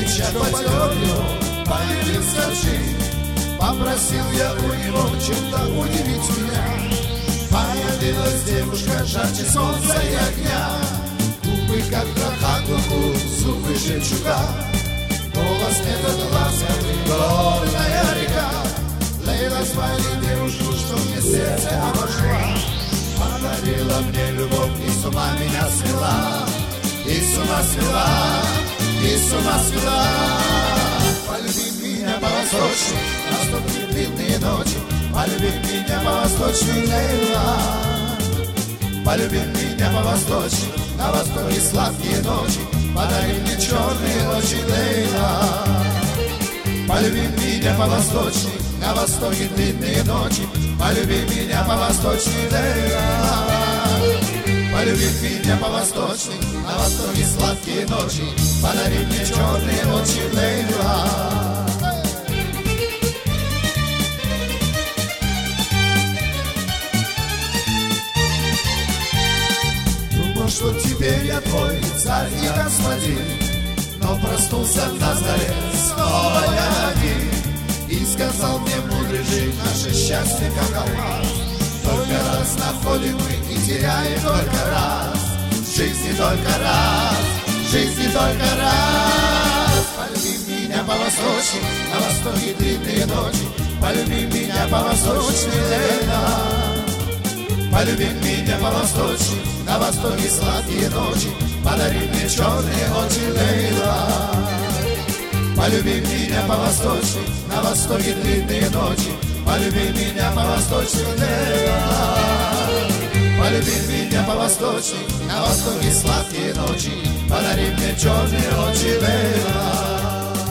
кричат потерю, появился джин. Попросил я у него чем-то удивить меня. Появилась девушка жарче солнца и огня. Губы как крохотку, зубы жемчуга. Голос этот ласковый, горная река. Лейла звали девушку, что мне сердце обожгла. Подарила мне любовь и с ума меня свела. И с ума свела, и с ума свела. Полюби меня по-восточному, наступят длинные ночи. Полюби меня по-восточному, Лейла. Полюби меня по-восточному, на востоке сладкие ночи. Подари мне черные ночи, Лейла. Полюби меня по-восточному, на востоке длинные ночи. Полюби меня по-восточному, Лейла. Полюби меня по-восточному, на востоке сладкие ночи. Подари мне черные ночи, Лейла. Думал, что теперь я твой царь и господин, но проснулся на заре, снова я один. И сказал мне мудрый жить, наше счастье как алмаз. Только раз находим мы и теряем только раз. В жизни только раз, в жизни только раз. Полюби меня по-восточному, на востоке длинные ночи. Полюби меня по-восточному, Лейла. Полюби меня по-восточному, на востоке сладкие ночи. Подари мне черные ночи, Лейла. Полюби меня по-восточному, на востоке длинные ночи. Полюби меня по-восточному, Лейла. Полюби меня по-восточному, на востоке сладкие ночи. Подари мне черные ночи, Лейла.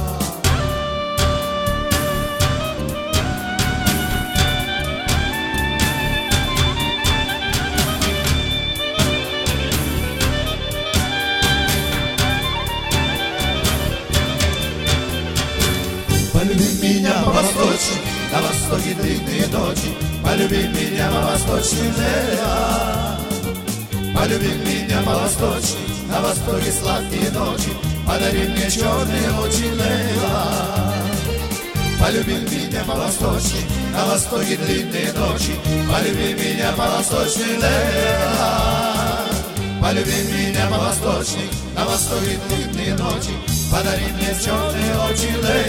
Полюби меня по-восточному, на востоке длинные ночи. Полюби меня по-восточному, Лейла. Полюби меня по-восточному, на востоке сладкие ночи. Подари мне черные ночи, Лейла. Полюби меня по-восточному, на востоке длинные ночи. Полюби меня по-восточному, Лейла. Полюби меня по-восточному, на востоке длинные ночи. Подари мне черные ночи, Лейла.